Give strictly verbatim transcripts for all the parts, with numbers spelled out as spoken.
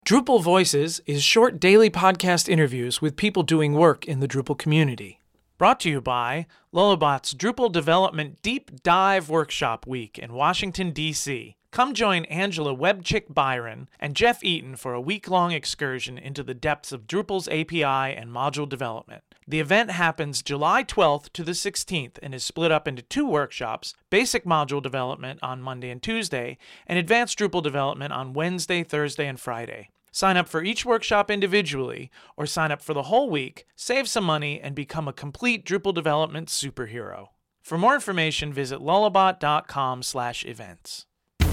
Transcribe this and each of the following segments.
Drupal Voices is short daily podcast interviews with people doing work in the Drupal community. Brought to you by Lullabot's Drupal Development Deep Dive Workshop Week in Washington, D C Come join Angela Webchick Byron and Jeff Eaton for a week-long excursion into the depths of Drupal's A P I and module development. The event happens July twelfth to the sixteenth and is split up into two workshops, basic module development on Monday and Tuesday, and advanced Drupal development on Wednesday, Thursday, and Friday. Sign up for each workshop individually, or sign up for the whole week, save some money, and become a complete Drupal development superhero. For more information, visit lullabot.com slash events.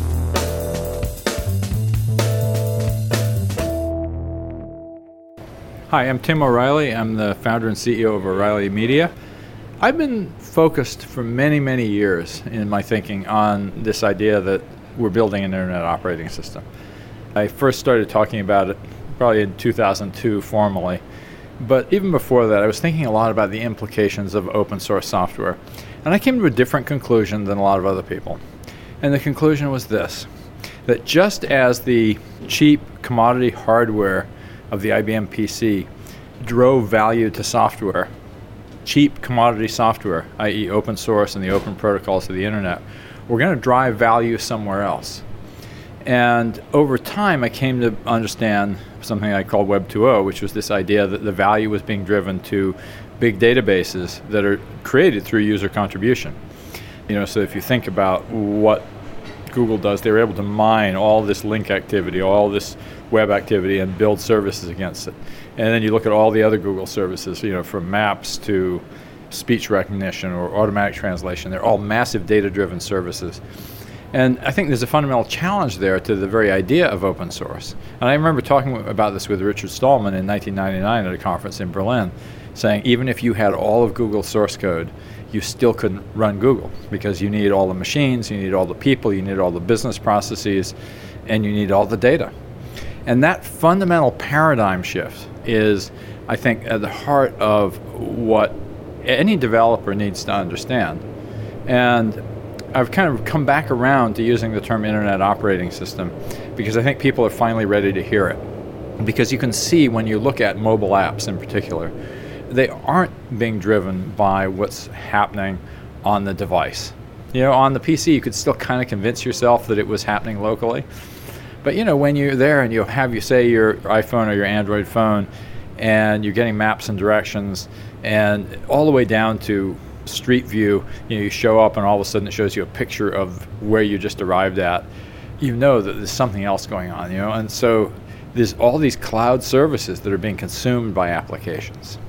Hi, I'm Tim O'Reilly. I'm the founder and C E O of O'Reilly Media. I've been focused for many, many years in my thinking on this idea that we're building an internet operating system. I first started talking about it probably in two thousand two formally, but even before that I was thinking a lot about the implications of open source software. And I came to a different conclusion than a lot of other people. And the conclusion was this, that just as the cheap commodity hardware of the I B M P C drove value to software, cheap commodity software, that is open source and the open protocols of the internet, we're going to drive value somewhere else. And over time, I came to understand something I called Web two point oh, which was this idea that the value was being driven to big databases that are created through user contribution. You know, so if you think about what Google does, they were able to mine all this link activity, all this web activity, and build services against it. And then you look at all the other Google services, you know, from maps to speech recognition or automatic translation. They're all massive data-driven services. And I think there's a fundamental challenge there to the very idea of open source. And I remember talking about this with Richard Stallman in nineteen ninety-nine at a conference in Berlin, saying even if you had all of Google's source code, you still couldn't run Google because you need all the machines, you need all the people, you need all the business processes, and you need all the data. And that fundamental paradigm shift is, I think, at the heart of what any developer needs to understand. And I've kind of come back around to using the term Internet Operating System because I think people are finally ready to hear it. Because you can see when you look at mobile apps in particular, they aren't being driven by what's happening on the device. You know, on the P C you could still kind of convince yourself that it was happening locally. But you know, when you're there and you have, you say, your iPhone or your Android phone, and you're getting maps and directions, and all the way down to Street View, you know, you show up and all of a sudden it shows you a picture of where you just arrived at, you know that there's something else going on, you know. And so there's all these cloud services that are being consumed by applications.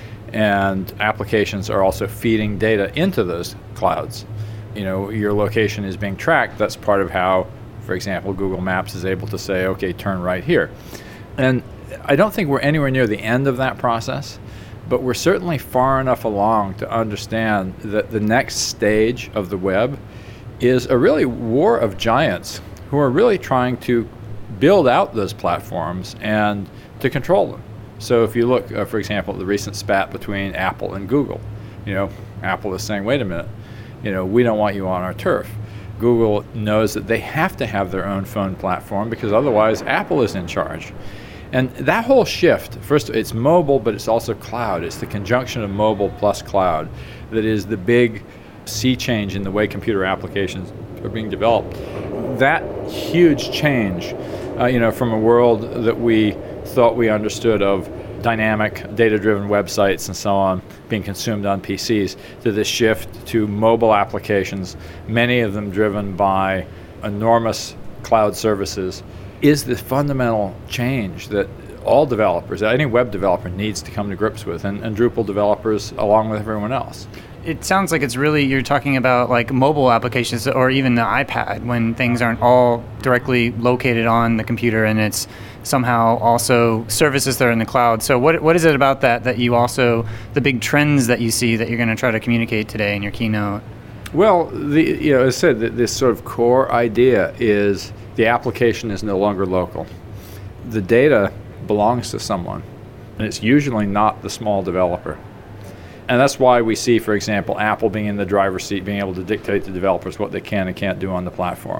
And applications are also feeding data into those clouds. You know, your location is being tracked. That's part of how, for example, Google Maps is able to say, okay, turn right here. And I don't think we're anywhere near the end of that process, but we're certainly far enough along to understand that the next stage of the web is a really war of giants who are really trying to build out those platforms and to control them. So if you look, uh, for example, at the recent spat between Apple and Google, you know, Apple is saying, wait a minute, you know, we don't want you on our turf. Google knows that they have to have their own phone platform because otherwise Apple is in charge. And that whole shift, first, it's mobile, but it's also cloud. It's the conjunction of mobile plus cloud that is the big sea change in the way computer applications are being developed. That huge change, uh, you know, from a world that we thought we understood of dynamic, data-driven websites and so on being consumed on P Cs, to this shift to mobile applications, many of them driven by enormous cloud services, is the fundamental change that all developers, any web developer, needs to come to grips with, and, and Drupal developers along with everyone else. It sounds like it's really, you're talking about like mobile applications or even the iPad when things aren't all directly located on the computer and it's somehow also services that are in the cloud. So what what is it about that that you also, the big trends that you see that you're going to try to communicate today in your keynote? Well, the, you know, as I said, this sort of core idea is the application is no longer local. The data belongs to someone, and it's usually not the small developer. And that's why we see, for example, Apple being in the driver's seat, being able to dictate to developers what they can and can't do on the platform.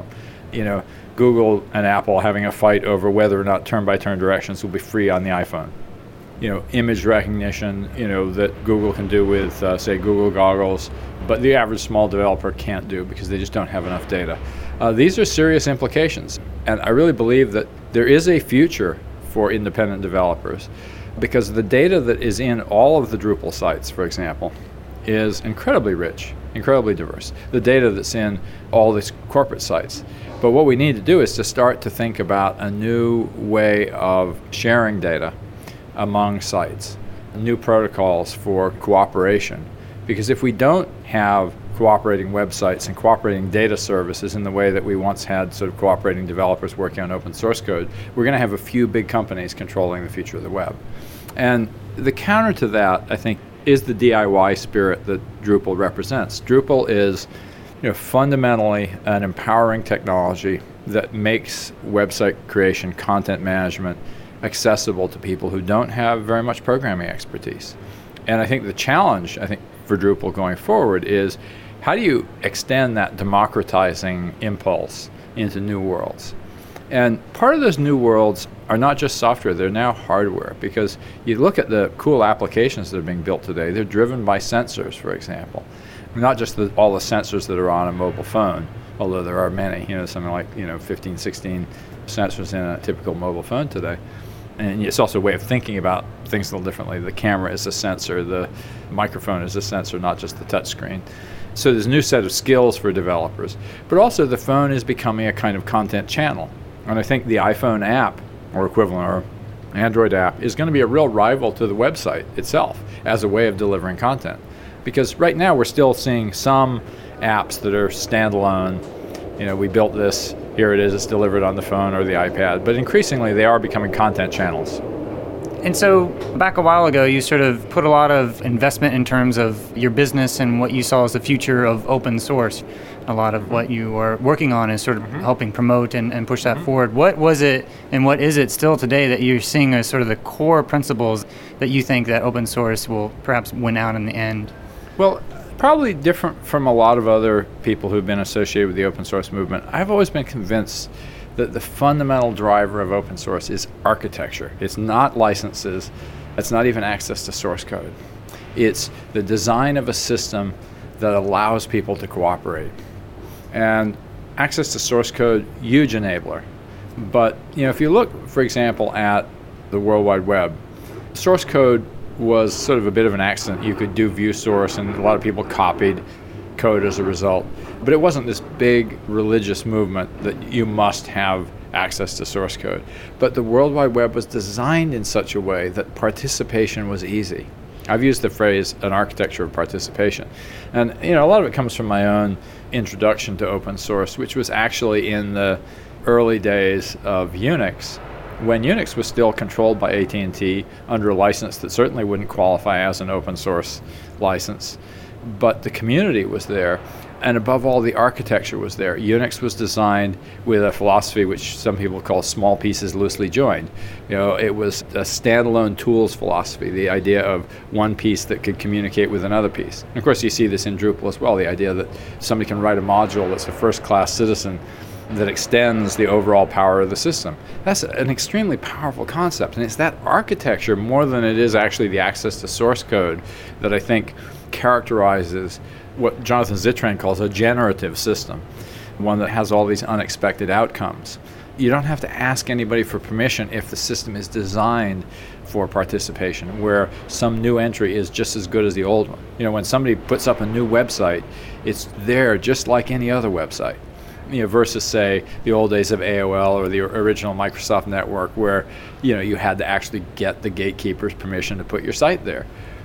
you know, Google and Apple having a fight over whether or not turn-by-turn directions will be free on the iPhone. You know, image recognition, you know, that Google can do with, uh, say, Google goggles, but the average small developer can't do because they just don't have enough data. Uh, these are serious implications, and I really believe that there is a future for independent developers because the data that is in all of the Drupal sites, for example, is incredibly rich, incredibly diverse. The data that's in all these corporate sites. But what we need to do is to start to think about a new way of sharing data among sites, new protocols for cooperation. Because if we don't have cooperating websites and cooperating data services in the way that we once had sort of cooperating developers working on open source code, we're going to have a few big companies controlling the future of the web. And the counter to that, I think, is the D I Y spirit that Drupal represents. Drupal is, you know, fundamentally an empowering technology that makes website creation, content management accessible to people who don't have very much programming expertise. And I think the challenge, I think, for Drupal going forward is how do you extend that democratizing impulse into new worlds? And part of those new worlds are not just software, they're now hardware, because you look at the cool applications that are being built today, they're driven by sensors, for example. Not just the, all the sensors that are on a mobile phone, although there are many, you know, something like, you know, fifteen, sixteen sensors in a typical mobile phone today. And it's also a way of thinking about things a little differently. The camera is a sensor, the microphone is a sensor, not just the touch screen. So there's a new set of skills for developers. But also the phone is becoming a kind of content channel. And I think the iPhone app, or equivalent, or Android app, is going to be a real rival to the website itself as a way of delivering content. Because right now we're still seeing some apps that are standalone. You know, we built this, here it is, it's delivered on the phone or the iPad. But increasingly they are becoming content channels. And so back a while ago, you sort of put a lot of investment in terms of your business and what you saw as the future of open source. A lot of what you are working on is sort of mm-hmm. helping promote and, and push that mm-hmm. forward. What was it and what is it still today that you're seeing as sort of the core principles that you think that open source will perhaps win out in the end? Well, probably different from a lot of other people who've been associated with the open source movement. I've always been convinced that the fundamental driver of open source is architecture. It's not licenses. It's not even access to source code. It's the design of a system that allows people to cooperate. And access to source code, huge enabler. But you know, if you look, for example, at the World Wide Web, source code was sort of a bit of an accident. You could do view source, and a lot of people copied code as a result. But it wasn't this big religious movement that you must have access to source code. But the World Wide Web was designed in such a way that participation was easy. I've used the phrase an architecture of participation. And you know, a lot of it comes from my own introduction to open source, which was actually in the early days of Unix, when Unix was still controlled by A T and T under a license that certainly wouldn't qualify as an open source license. But the community was there, and above all, the architecture was there. Unix was designed with a philosophy which some people call small pieces loosely joined. You know, it was a standalone tools philosophy, the idea of one piece that could communicate with another piece. And of course, you see this in Drupal as well, the idea that somebody can write a module that's a first-class citizen that extends the overall power of the system. That's an extremely powerful concept, and it's that architecture more than it is actually the access to source code that I think characterizes what Jonathan Zittrain calls a generative system, one that has all these unexpected outcomes. You don't have to ask anybody for permission if the system is designed for participation, where some new entry is just as good as the old one. You know, when somebody puts up a new website, it's there just like any other website. You know, versus say the old days of A O L or the original Microsoft network, where you know you had to actually get the gatekeeper's permission to put your site there.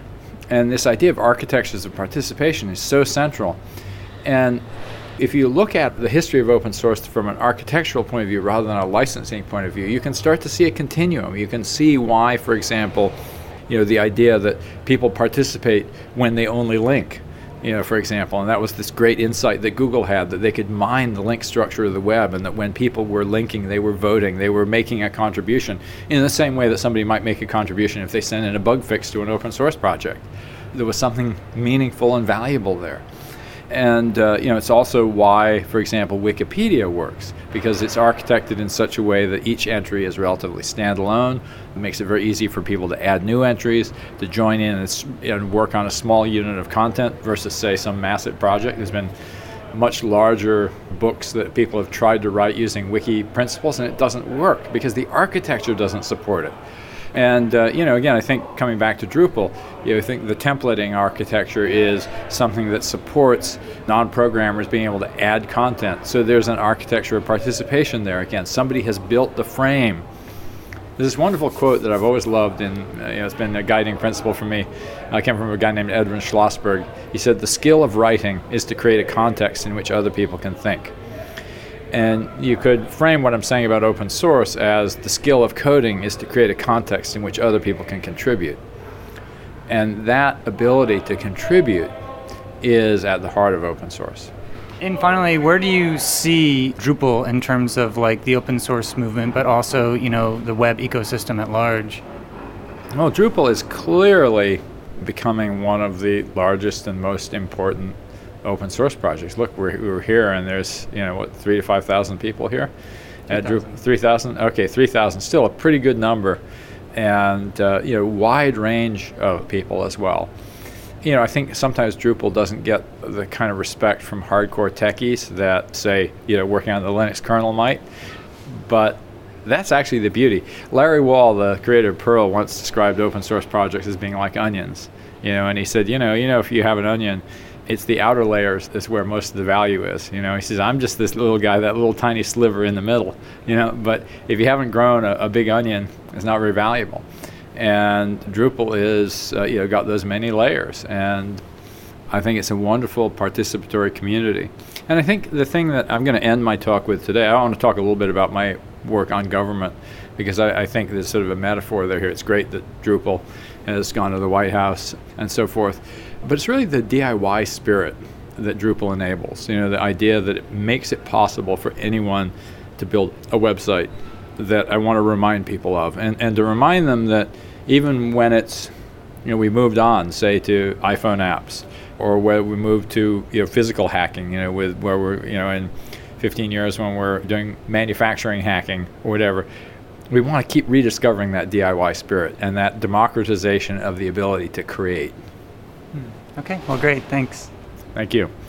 And this idea of architectures of participation is so central. And if you look at the history of open source from an architectural point of view rather than a licensing point of view, you can start to see a continuum. You can see why, for example, you know, the idea that people participate when they only link. You know, for example, and that was this great insight that Google had, that they could mine the link structure of the web, and that when people were linking, they were voting, they were making a contribution in the same way that somebody might make a contribution if they send in a bug fix to an open source project. There was something meaningful and valuable there. And uh, you know, it's also why, for example, Wikipedia works, because it's architected in such a way that each entry is relatively standalone. It makes it very easy for people to add new entries, to join in and, s- and work on a small unit of content versus, say, some massive project. There's been much larger books that people have tried to write using wiki principles, and it doesn't work because the architecture doesn't support it. And, uh, you know, again, I think coming back to Drupal, you know, I think the templating architecture is something that supports non-programmers being able to add content. So there's an architecture of participation there. Again, somebody has built the frame. There's this wonderful quote that I've always loved, and uh, you know, it's been a guiding principle for me. I came from a guy named Edwin Schlossberg. He said, the skill of writing is to create a context in which other people can think. And you could frame what I'm saying about open source as the skill of coding is to create a context in which other people can contribute. And that ability to contribute is at the heart of open source. And finally, where do you see Drupal in terms of like the open source movement, but also, you know, the web ecosystem at large? Well, Drupal is clearly becoming one of the largest and most important open source projects. Look, we're, we're here, and there's, you know, what, three to five thousand people here at Drupal. Three thousand. Okay, three thousand. Still a pretty good number, and uh, you know, wide range of people as well. You know, I think sometimes Drupal doesn't get the kind of respect from hardcore techies that, say, you know, working on the Linux kernel might, but that's actually the beauty. Larry Wall, the creator of Perl, once described open source projects as being like onions. You know, and he said, you know, you know, if you have an onion, it's the outer layers is where most of the value is. You know, he says, I'm just this little guy, that little tiny sliver in the middle. You know, but if you haven't grown a, a big onion, it's not very valuable. And Drupal is, uh, you know, got those many layers. And I think it's a wonderful participatory community. And I think the thing that I'm going to end my talk with today, I want to talk a little bit about my work on government, because I, I think there's sort of a metaphor there here. It's great that Drupal has gone to the White House and so forth. But it's really the D I Y spirit that Drupal enables. You know, the idea that it makes it possible for anyone to build a website that I want to remind people of. And, and to remind them that even when it's, you know, we moved on, say, to iPhone apps, or where we moved to, you know, physical hacking, you know, with where we're, you know, in fifteen years when we're doing manufacturing hacking or whatever, we want to keep rediscovering that D I Y spirit and that democratization of the ability to create. Okay, well, great. Thanks. Thank you.